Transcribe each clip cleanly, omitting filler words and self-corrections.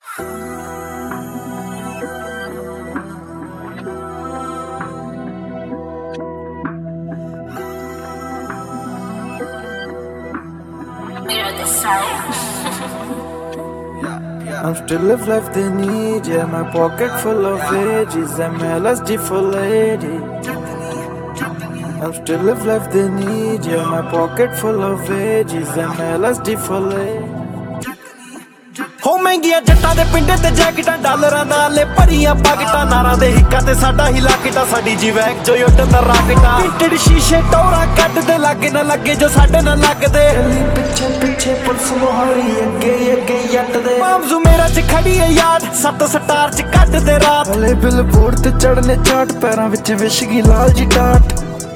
I'm still live life they need, yeah. My pocket full of veggies, MLSD for lady. I'm still live life they need, yeah. My pocket full of veggies, MLSD for lady. ਹੋ ਮਹਿੰਗੀਆਂ ਜੱਟਾਂ ਦੇ ਪਿੰਡੇ ਤੇ ਜੈਕਟਾਂ ਡਾਲਰਾਂ ਨਾਲੇ ਭਰੀਆਂ ਪਾਕਟਾਂ ਨਾਰਾਂ ਦੇ ਹਿੱਕਾਂ ਤੇ ਸਾਡਾ ਹੀ ਲਾਕਟਾ ਸਾਡੀ ਜੀਵੈਕ ਜੋ ਉੱਡਦਾ ਰਾਕਟਾਂ ਟਿੱਡ ਸ਼ੀਸ਼ੇ ਟੋਰਾ ਕੱਢਦੇ ਲੱਗੇ ਨਾ ਲੱਗੇ ਜੋ ਸਾਡੇ ਨਾਲ ਲੱਗਦੇ ਪਿੱਛੇ ਪਿੱਛੇ ਪੁਲਿਸ ਮੁਹਾਰੀ ਅੱਗੇ ਅੱਗੇ ਜੱਟ ਦੇ ਮਾਮਜ਼ੂ ਮੇਰਾ ਚ ਖੜੀ ਏ ਯਾਦ 7 ਸਟਾਰ ਚ ਕੱਢਦੇ ਰਾਤ ਹਲੇ ਬਿਲਬੋਰਡ ਤੇ ਚੜਨੇ ਚਾਟ ਪੈਰਾਂ ਵਿੱਚ ਵਿਸ਼ਗੀ ਲਾਲ ਜੀ ਟਾਟ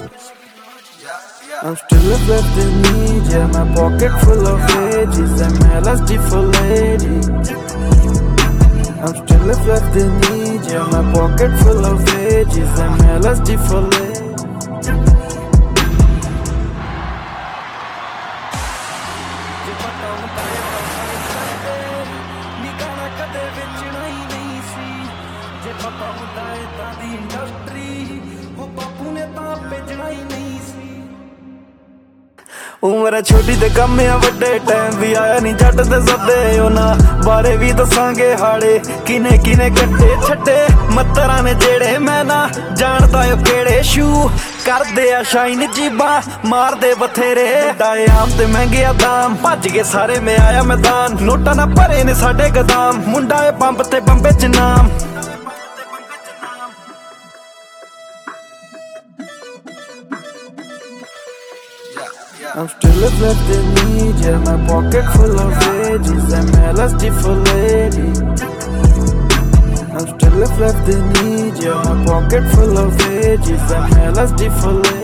I'm still a left in need, yeah. My pocket full of veggies, MLSD for lady. I'm still a left in need, yeah. My pocket full of veggies, MLSD for lady. ਜੇ ਪਤਾ ਹੁੰਦਾ ਏਦਾਂ ਦੀ industry ਉਹ ਬਾਪੂ ਨੇ ਤਾਂ ਭੇਜਣਾ ਹੀ ਨਹੀਂ ਸੀ ਉਮਰ ਛੋਟੀ ਤੇ ਕੰਮ ਆ ਵੱਡੇ ਟਾਈਮ ਵੀ ਆਇਆ ਨਹੀਂ ਜੱਟ ਦੇ ਸੱਦੇ ਉਹਨਾਂ ਬਾਰੇ ਵੀ ਦੱਸਾਂਗੇ ਹਾਲੇ ਕਿਨੇ ਕਿਨੇ ਕੱਟੇ ਛੱਡੇ ਮੱਤਰਾਂ ਨੇ ਜਿਹੜੇ ਮੈਂ ਨਾ ਜਾਣਦਾ ਓ ਕਿਹੜੇ ਸ਼ੂ ਕਰਦੇ ਆ ਸ਼ਾਈਨ ਜੀਬਾਂ ਮਾਰਦੇ ਬਥੇਰੇ ਡਾਏ ਆਮ ਤੇ ਮਹਿੰਗੇ ਆ ਦਾਮ ਭੱਜ ਗਏ ਸਾਰੇ ਮੈਂ ਆਇਆ ਮੈਦਾਨ ਨੋਟਾਂ ਨਾਲ ਭਰੇ ਨੇ ਸਾਡੇ ਗਦਾਮ ਮੁੰਡਾ ਏ ਬੰਬ ਤੇ ਬੰਬੇ ਚ ਨਾਮ I'm still a left in need, yeah. My pocket full of veggies, MLSD for lady. I'm still a left in need, yeah. My pocket full of veggies, MLSD for lady.